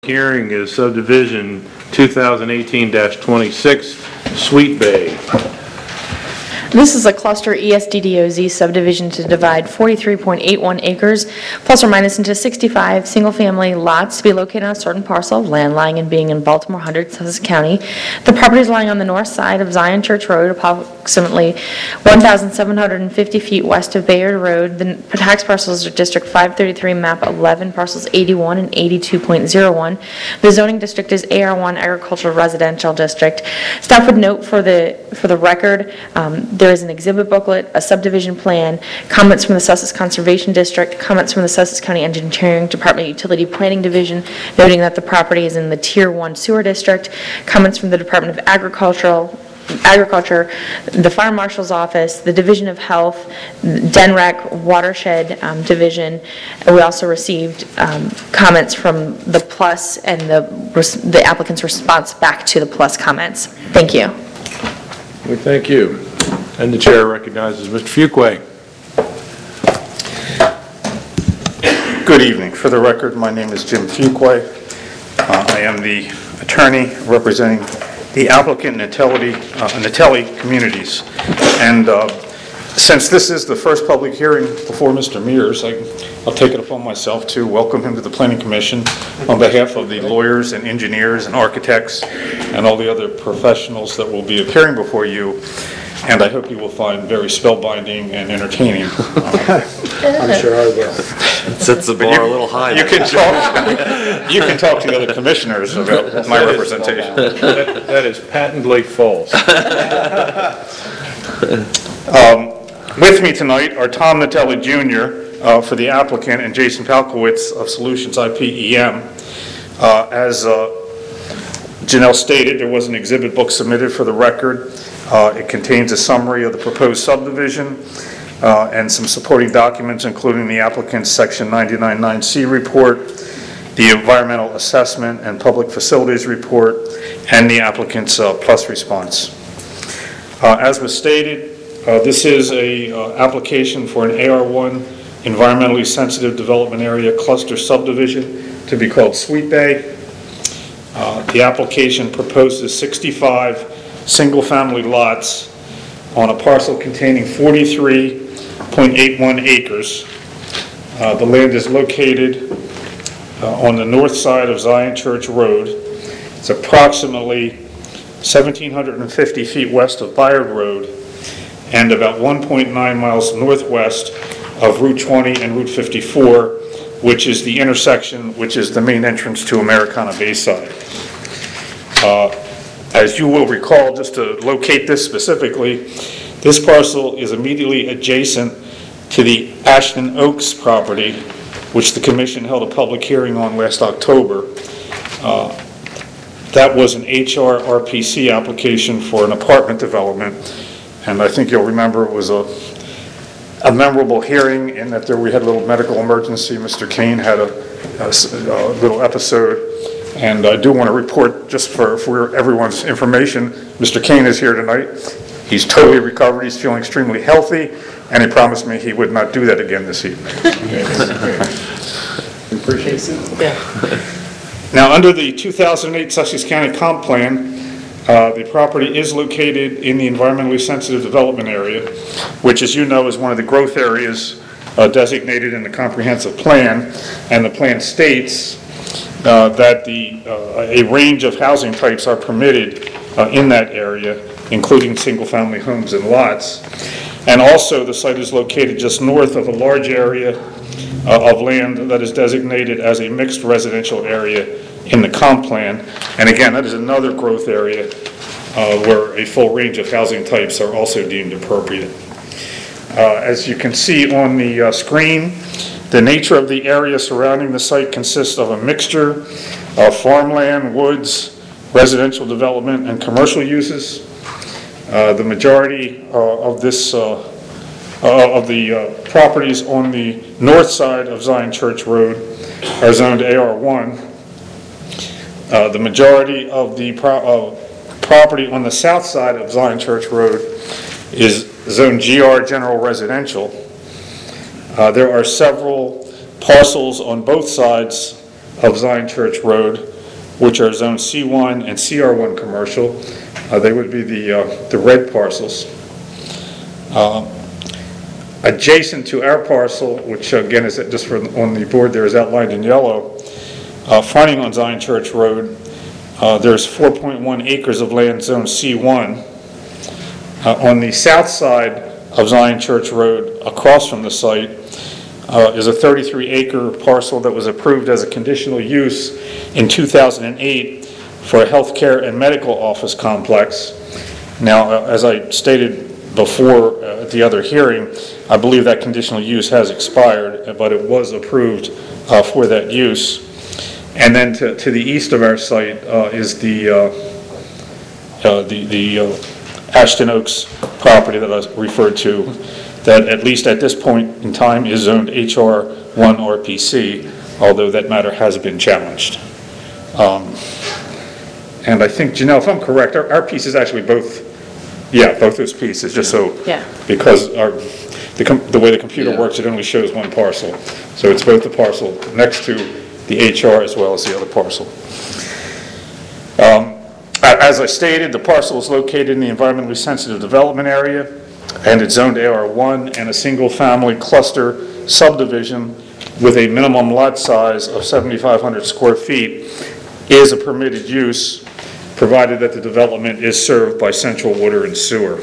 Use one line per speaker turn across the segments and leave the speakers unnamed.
Hearing is subdivision 2018-26, Sweet Bay.
This is a cluster ESDDOZ subdivision to divide 43.81 acres plus or minus into 65 single-family lots to be located on a certain parcel of land lying and being in Baltimore 100, Sussex County. The property is lying on the north side of Zion Church Road, approximately 1,750 feet west of Bayard Road. The tax parcels are District 533, Map 11, parcels 81 and 82.01. The zoning district is AR1 Agricultural Residential District. Staff would note for the record, there is an exhibit booklet, a subdivision plan, comments from the Sussex Conservation District, comments from the Sussex County Engineering Department Utility Planning Division, noting that the property is in the Tier 1 Sewer District, comments from the Department of Agriculture, the Fire Marshal's Office, the Division of Health, DENREC, Watershed Division. And we also received comments from the PLUS and the applicant's response back to the PLUS comments. Thank you.
We thank you. And the chair recognizes Mr. Fuqua.
Good evening. For the record, my name is Jim Fuqua. I am the attorney representing the applicant Natelli Communities. And since this is the first public hearing before Mr. Mears, I'll take it upon myself to welcome him to the Planning Commission on behalf of the lawyers and engineers and architects and all the other professionals that will be appearing before you. And I hope you will find very spellbinding and entertaining.
I'm sure I will.
Sets the bar a little high.
You can talk to the other commissioners about my representation.
That is patently false.
With me tonight are Tom Natelli Jr. For the applicant and Jason Palkowitz of Solutions IPEM. As Janelle stated, there was an exhibit book submitted for the record. It contains a summary of the proposed subdivision and some supporting documents, including the applicant's Section 99.9C report, the environmental assessment and public facilities report, and the applicant's PLUS response. As was stated, this is a application for an AR1 environmentally sensitive development area cluster subdivision to be called Sweet Bay. The application proposes 65 single-family lots on a parcel containing 43.81 acres. The land is located on the north side of Zion Church Road. It's approximately 1,750 feet west of Bayard Road and about 1.9 miles northwest of Route 20 and Route 54, which is the intersection, which is the main entrance to Americana Bayside. As you will recall, just to locate this specifically, this parcel is immediately adjacent to the Ashton Oaks property, which the Commission held a public hearing on last October. That was an HRPC application for an apartment development, and I think you'll remember it was a memorable hearing in that we had a little medical emergency. Mr. Kane had a little episode. And I do want to report, just for everyone's information, Mr. Kane is here tonight. He's totally recovered. He's feeling extremely healthy, and he promised me he would not do that again this evening.
Appreciate it. Yeah.
Now, under the 2008 Sussex County Comp Plan, the property is located in the environmentally sensitive development area, which, as you know, is one of the growth areas designated in the comprehensive plan, and the plan states that a range of housing types are permitted in that area, including single-family homes and lots. And also, the site is located just north of a large area of land that is designated as a mixed residential area in the comp plan. And again, that is another growth area where a full range of housing types are also deemed appropriate. As you can see on the screen, the nature of the area surrounding the site consists of a mixture of farmland, woods, residential development, and commercial uses. The majority of the properties on the north side of Zion Church Road are zoned AR1. The majority of the property on the south side of Zion Church Road is zoned GR General Residential. There are several parcels on both sides of Zion Church Road which are Zone C1 and CR1 commercial. They would be the red parcels. Adjacent to our parcel, which again is just on the board there is outlined in yellow, fronting on Zion Church Road, there's 4.1 acres of land Zone C1. On the south side of Zion Church Road, across from the site, is a 33-acre parcel that was approved as a conditional use in 2008 for a healthcare and medical office complex. Now, as I stated before at the other hearing, I believe that conditional use has expired, but it was approved for that use. And then to the east of our site is the Ashton Oaks property that I referred to, that at least at this point in time is zoned HR1 RPC, although that matter has been challenged. And I think, Janelle, if I'm correct, our piece is actually both those pieces, just so,
Yeah.
because the way the computer works, it only shows one parcel. So it's both the parcel next to the HR as well as the other parcel. As I stated, the parcel is located in the environmentally sensitive development area, and it's zoned AR1 and a single-family cluster subdivision with a minimum lot size of 7,500 square feet is a permitted use, provided that the development is served by central water and sewer.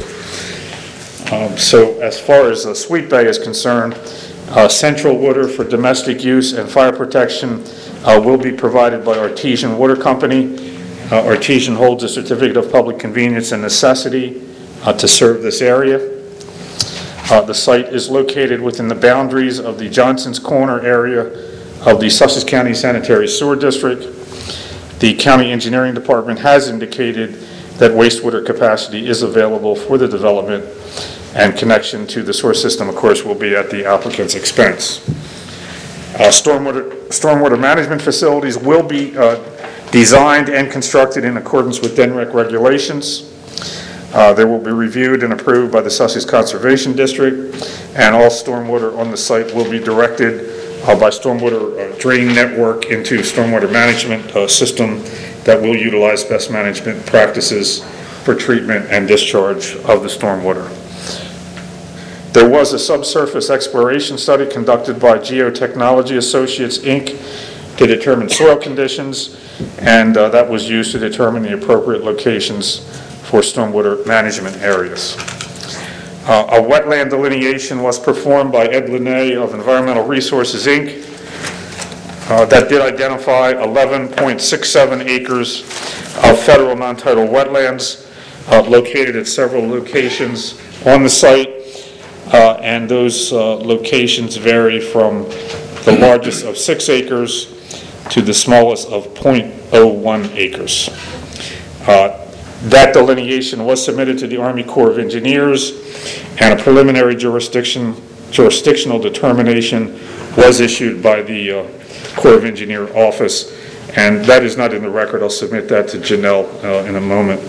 So as far as Sweet Bay is concerned, central water for domestic use and fire protection will be provided by Artesian Water Company. Artesian holds a certificate of public convenience and necessity to serve this area. The site is located within the boundaries of the Johnson's Corner area of the Sussex County Sanitary Sewer District. The County Engineering Department has indicated that wastewater capacity is available for the development, and connection to the sewer system, of course, will be at the applicant's expense. Stormwater management facilities will be designed and constructed in accordance with DNREC regulations. They will be reviewed and approved by the Sussex Conservation District, and all stormwater on the site will be directed by stormwater drain network into stormwater management system that will utilize best management practices for treatment and discharge of the stormwater. There was a subsurface exploration study conducted by Geotechnology Associates, Inc. to determine soil conditions, and that was used to determine the appropriate locations for stormwater management areas. A wetland delineation was performed by Ed Linné of Environmental Resources, Inc. That did identify 11.67 acres of federal non-tidal wetlands located at several locations on the site, and those locations vary from the largest of 6 acres to the smallest of 0.01 acres. That delineation was submitted to the Army Corps of Engineers, and a preliminary jurisdictional determination was issued by the Corps of Engineer office, and that is not in the record. I'll submit that to Janelle in a moment.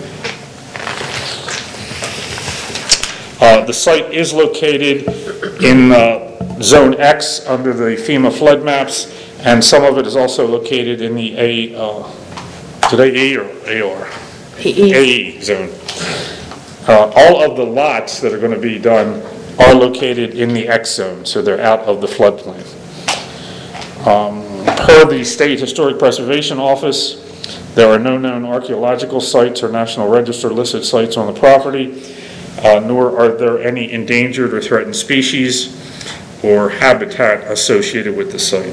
The site is located in Zone X under the FEMA flood maps, and some of it is also located in the AE or AR? AE zone. All of the lots that are going to be done are located in the X zone, so they're out of the floodplain. Per the State Historic Preservation Office, there are no known archaeological sites or National Register listed sites on the property, nor are there any endangered or threatened species or habitat associated with the site.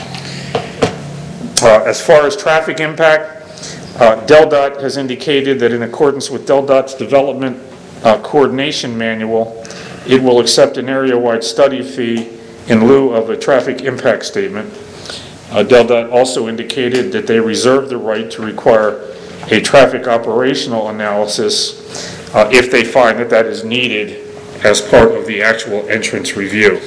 As far as traffic impact, DelDOT has indicated that in accordance with DelDOT's development coordination manual, it will accept an area-wide study fee in lieu of a traffic impact statement. DelDOT also indicated that they reserve the right to require a traffic operational analysis if they find that that is needed as part of the actual entrance review.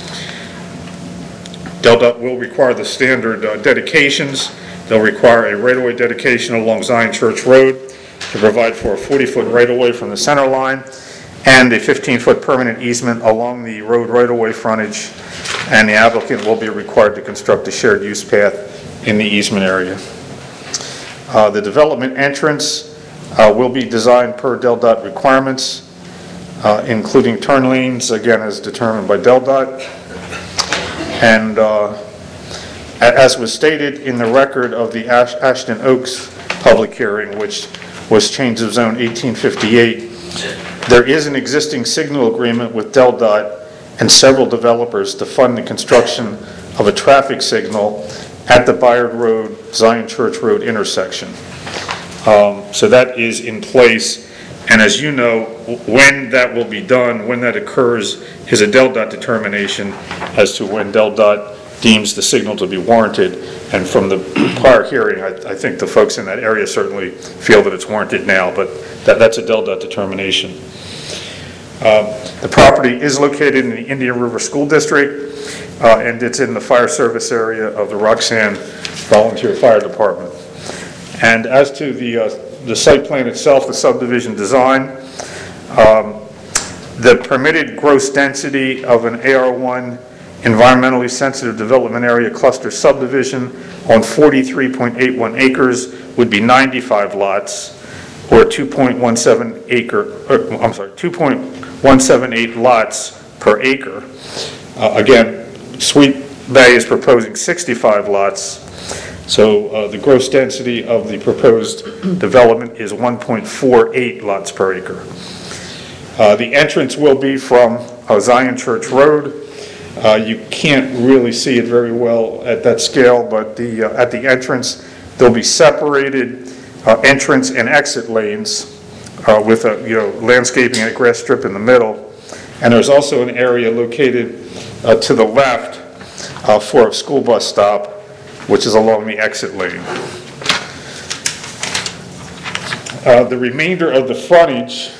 DelDOT will require the standard dedications. They'll require a right-of-way dedication along Zion Church Road to provide for a 40-foot right-of-way from the center line and a 15-foot permanent easement along the road right-of-way frontage, and the applicant will be required to construct a shared use path in the easement area. The development entrance will be designed per DelDOT requirements, including turn lanes, again, as determined by DelDOT. And as was stated in the record of the Ashton Oaks public hearing, which was change of zone 1858, there is an existing signal agreement with DelDOT and several developers to fund the construction of a traffic signal at the Bayard Road, Zion Church Road intersection. So that is in place, and as you know, when that will be done, when that occurs, is a DelDOT determination as to when DelDOT deems the signal to be warranted. And from the prior hearing, I think the folks in that area certainly feel that it's warranted now, but that's a DelDOT determination. The property is located in the Indian River School District, and it's in the fire service area of the Roxanne Volunteer Fire Department. And as to the site plan itself, the subdivision design, the permitted gross density of an AR1 environmentally sensitive development area cluster subdivision on 43.81 acres would be 95 lots, or 2.17 lots per acre. Again, Sweet Bay is proposing 65 lots, so the gross density of the proposed development is 1.48 lots per acre. The entrance will be from Zion Church Road. You can't really see it very well at that scale, but at the entrance there'll be separated entrance and exit lanes with landscaping and a grass strip in the middle. And there's also an area located to the left for a school bus stop, which is along the exit lane. The remainder of the frontage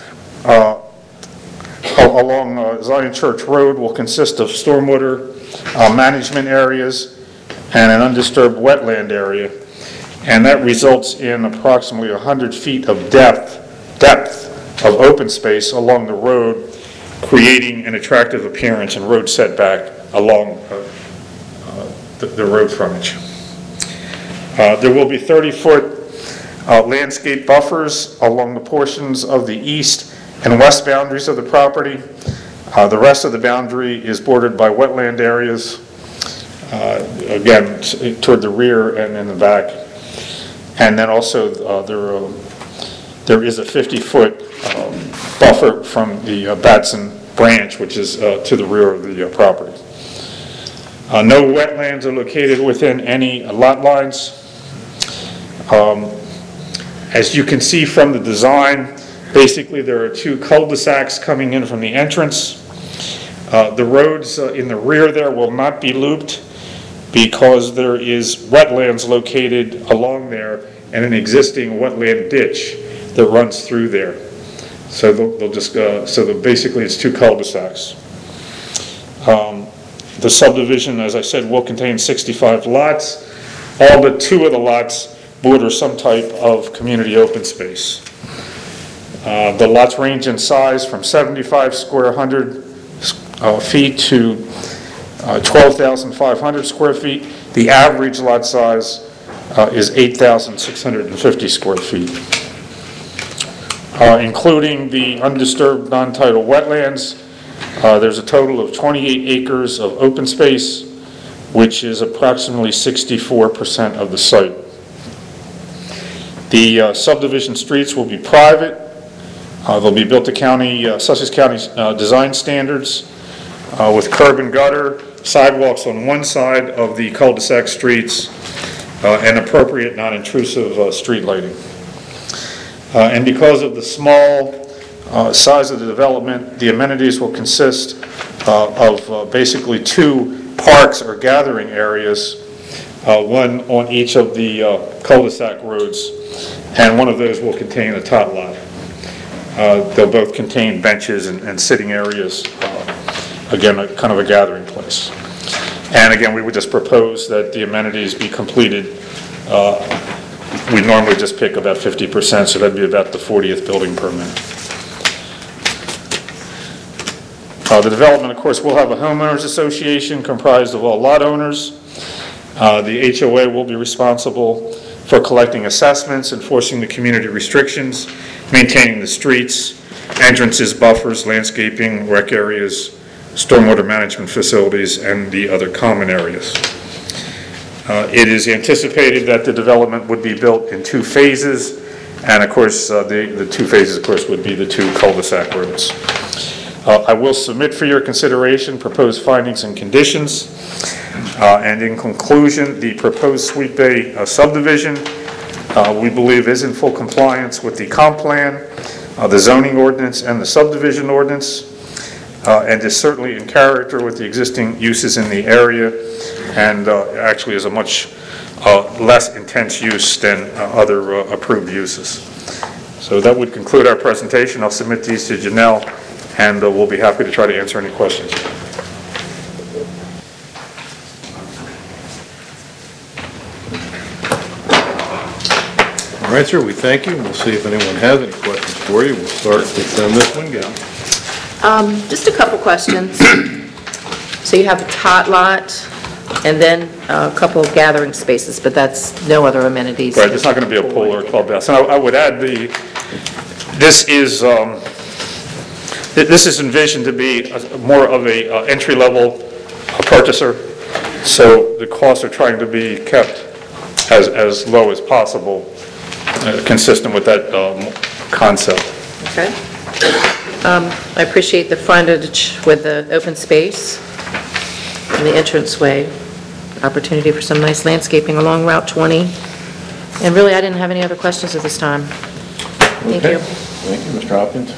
along Zion Church Road will consist of stormwater management areas and an undisturbed wetland area, and that results in approximately 100 feet of depth of open space along the road, creating an attractive appearance and road setback along the road frontage. There will be 30-foot landscape buffers along the portions of the east and west boundaries of the property. The rest of the boundary is bordered by wetland areas, again, toward the rear and in the back. And then also there is a 50-foot buffer from the Batson branch, which is to the rear of the property. No wetlands are located within any lot lines. As you can see from the design, basically there are two cul-de-sacs coming in from the entrance. The roads in the rear there will not be looped because there is wetlands located along there and an existing wetland ditch that runs through there. So they'll just basically it's two cul-de-sacs. The subdivision, as I said, will contain 65 lots. All but 2 of the lots border some type of community open space. The lots range in size from 75 square feet to 12,500 square feet. The average lot size is 8,650 square feet. Including the undisturbed non-tidal wetlands, there's a total of 28 acres of open space, which is approximately 64% of the site. The subdivision streets will be private. They'll be built to Sussex County design standards with curb and gutter, sidewalks on one side of the cul-de-sac streets, and appropriate non-intrusive street lighting. And because of the small size of the development, the amenities will consist of basically 2 parks or gathering areas, one on each of the cul-de-sac roads, and one of those will contain a tot lot. They'll both contain benches and sitting areas, again, kind of a gathering place. And again, we would just propose that the amenities be completed. We normally just pick about 50%, so that'd be about the 40th building permit. The development, of course, will have a homeowners association comprised of all lot owners. The HOA will be responsible for collecting assessments, enforcing the community restrictions, maintaining the streets, entrances, buffers, landscaping, rec areas, stormwater management facilities, and the other common areas. It is anticipated that the development would be built in 2 phases, and of course, the 2 phases, of course, would be the 2 cul-de-sac roads. I will submit for your consideration proposed findings and conditions. And in conclusion, the proposed Sweet Bay subdivision, we believe is in full compliance with the comp plan, the zoning ordinance, and the subdivision ordinance, and is certainly in character with the existing uses in the area, and actually is a much less intense use than other approved uses. So that would conclude our presentation. I'll submit these to Janelle, and we'll be happy to try to answer any questions.
All right, sir, we thank you. We'll see if anyone has any questions for you. We'll start with Ms. Wingate.
Just a couple questions. So you have a tot lot and then a couple of gathering spaces, but that's no other amenities.
Right, it's not going to be a pool or a clubhouse. And I would add this is envisioned to be more of a entry-level purchaser, so the costs are trying to be kept as low as possible, consistent with that concept.
Okay. I appreciate the frontage with the open space and the entranceway, opportunity for some nice landscaping along Route 20. And really, I didn't have any other questions at this time. Thank you.
Thank you, Mr. Hopkins.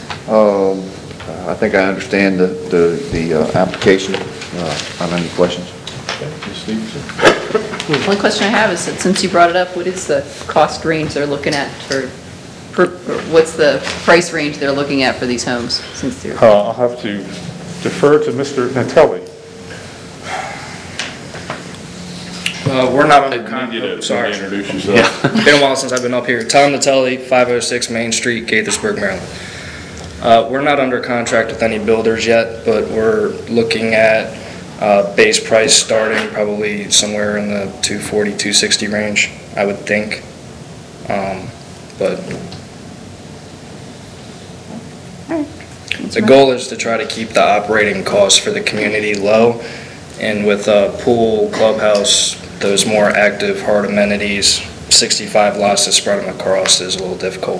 I think I understand the application. I don't have any questions.
Okay, Ms. Stevenson.
One question I have is that since you brought it up, what is the cost range they're looking at or what's the price range they're looking at for these homes? Since they're
I'll have to defer to Mr. Natelli.
We're not under
Sorry. Introduce yourself.
Been a while since I've been up here. Tom Natelli, 506 Main Street, Gaithersburg, Maryland. We're not under contract with any builders yet, but we're looking at base price starting probably somewhere in the 240, 260 range, I would think. But the goal is to try to keep the operating costs for the community low, and with a pool, clubhouse, those more active hard amenities, 65 lots to spread them across is a little difficult.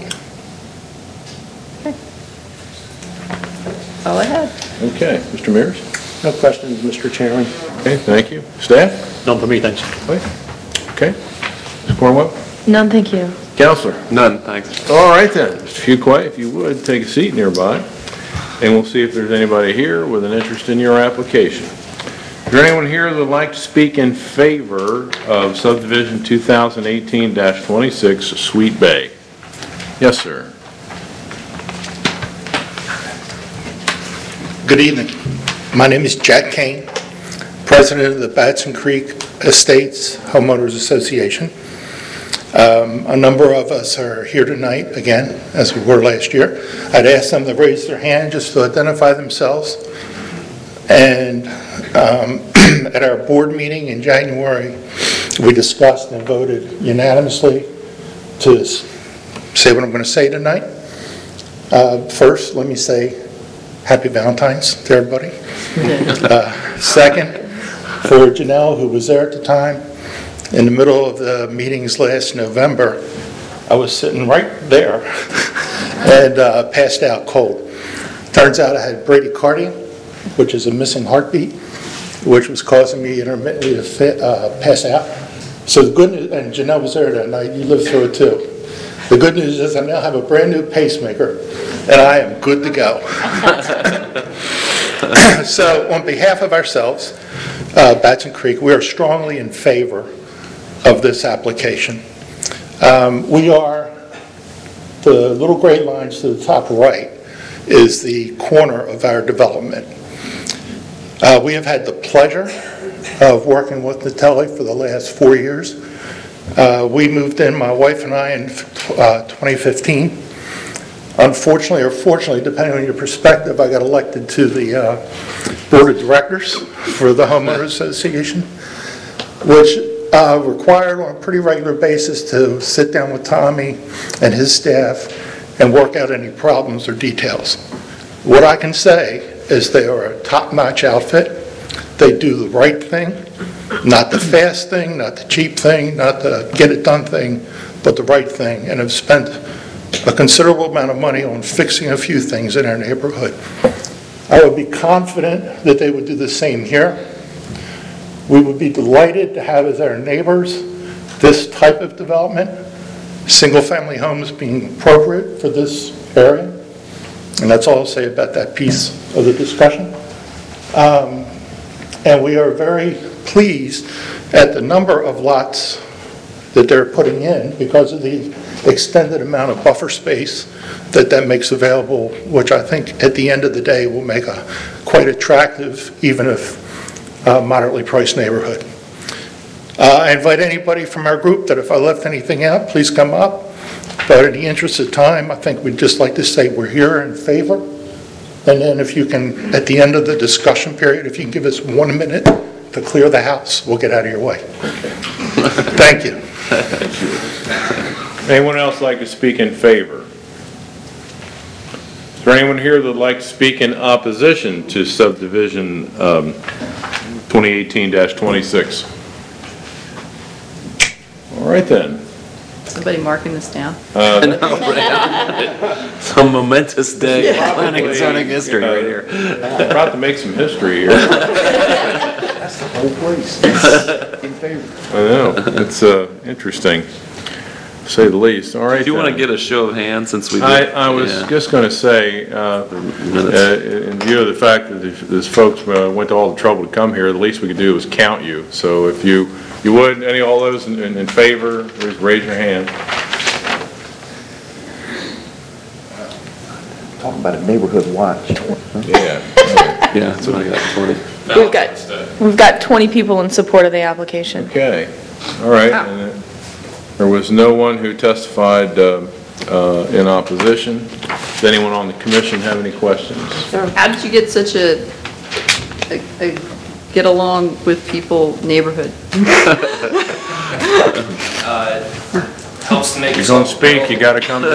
all I had.
Okay, Mr. Mears?
No questions, Mr. Chairman.
Okay, thank you. Staff?
None for me, thanks.
Okay. Ms. Cornwell?
None, thank you.
Counselor?
None, thanks.
All right then, Mr. Fuqua, if you would, take a seat nearby, and we'll see if there's anybody here with an interest in your application. Is there anyone here that would like to speak in favor of subdivision 2018-26 Sweet Bay? Yes, sir.
Good evening. My name is Jack Kane, president of the Batson Creek Estates Homeowners Association. A number of us are here tonight, again, as we were last year. I'd ask them to raise their hand just to identify themselves. And at our board meeting in January, we discussed and voted unanimously to say what I'm going to say tonight. First, let me say Happy Valentine's to everybody. Second, for Janelle, who was there at the time, in the middle of the meetings last November, I was sitting right there and passed out cold. Turns out I had bradycardia, which is a missing heartbeat, which was causing me intermittently to pass out. So the good news, and Janelle was there that night, you lived through it too. The good news is I now have a brand new pacemaker, and I am good to go. So on behalf of ourselves, Batson Creek, we are strongly in favor of this application. We are, the little gray lines to the top right is the corner of our development. We have had the pleasure of working with Natelli for the last 4 years. We moved in, my wife and I, in 2015. Unfortunately, or fortunately, depending on your perspective, I got elected to the board of directors for the Homeowners Association, which required on a pretty regular basis to sit down with Tommy and his staff and work out any problems or details. What I can say is they are a top-notch outfit. They do the right thing, not the fast thing, not the cheap thing, not the get-it-done thing, but the right thing, and have spent a considerable amount of money on fixing a few things in our neighborhood. I would be confident that they would do the same here. We would be delighted to have as our neighbors this type of development, single-family homes being appropriate for this area. And that's all I'll say about that piece of the discussion. And we are very pleased at the number of lots that they're putting in because of the extended amount of buffer space that makes available, which I think at the end of the day will make a quite attractive, even if moderately priced neighborhood. I invite anybody from our group that if I left anything out, please come up. But in the interest of time, I think we'd just like to say we're here in favor. And then if you can, at the end of the discussion period, if you can give us 1 minute to clear the house, we'll get out of your way. Thank you.
Anyone else like to speak in favor? Is there anyone here that would like to speak in opposition to subdivision 2018-26? All right then.
Somebody marking this down?
Some momentous day. Planning and zoning history right here.
About to make some history here.
That's the whole place. In favor.
I know, it's interesting, to say the least. All right.
Do you want to
then.
get a show of hands since we did?
I was just going to say, in view of the fact that these folks went to all the trouble to come here, the least we could do was count you. So if you would, all those in favor, please raise your hand.
Talking about a neighborhood watch.
Yeah.
Yeah, that's what I got, 20.
We've got 20 people in support of the application.
Okay, all right. And there was no one who testified in opposition. Does anyone on the commission have any questions?
How did you get such a get along with people neighborhood?
Helps to make
You're going
yourself
to speak, you got to come to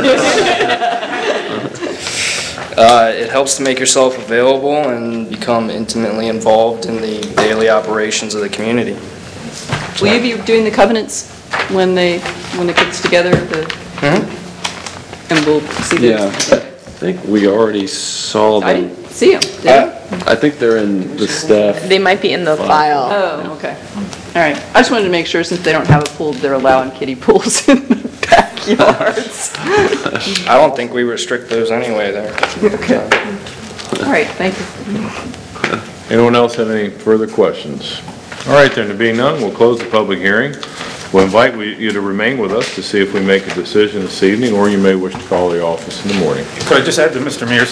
It helps to make yourself available and become intimately involved in the daily operations of the community.
Will you be doing the covenants when it gets together? And we'll see them?
Yeah, I think we already saw
I
them.
didn't see them, did I?
I think they're in the staff.
They might be in the file.
Oh, okay. All right. I just wanted to make sure, since they don't have a pool, they're allowing kiddie pools in the backyards.
I don't think we restrict those anyway there.
Okay. All right, thank you.
Anyone else have any further questions? All right, then, there being none, we'll close the public hearing. We'll invite you to remain with us to see if we make a decision this evening, or you may wish to call the office in the morning.
Could I just add to Mr. Mears'